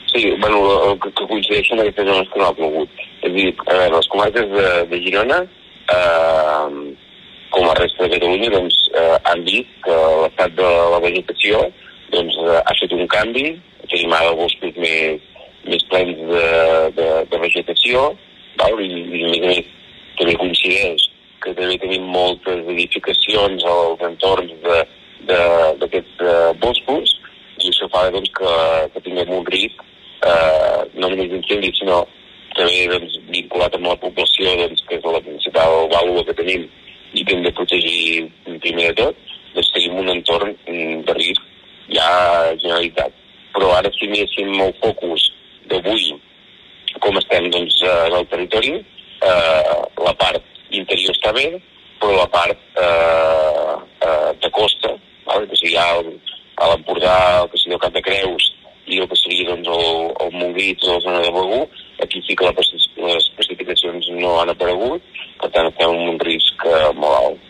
Sí, bueno, que coincideixen aquestes zones que no ha plogut. És a dir, les comarques de Girona, com a resta de Catalunya, doncs, han vist que l'estat de la vegetació doncs, ha fet un canvi. Tenim ara boscos més plens de vegetació, val? I a més també coincideix que també tenim moltes edificacions als entorns d'aquests boscos, i això fa doncs, que tinguem un risc no només d'incendi, sinó també doncs, vinculat amb la població, doncs, que és la principal vàlua que tenim i que hem de protegir primer de tot, doncs tenim un entorn de risc ja generalitzat. Però ara si anéssim el focus d'avui, com estem doncs, en el territori, la part interior està bé, però la part de costa, que seria a l'Empordà, el que seria el Cap de Creus i el que seria doncs, el Montgrí o la zona de Begur, aquí sí que les precipitacions no han aparegut, per tant estem en un risc molt alt.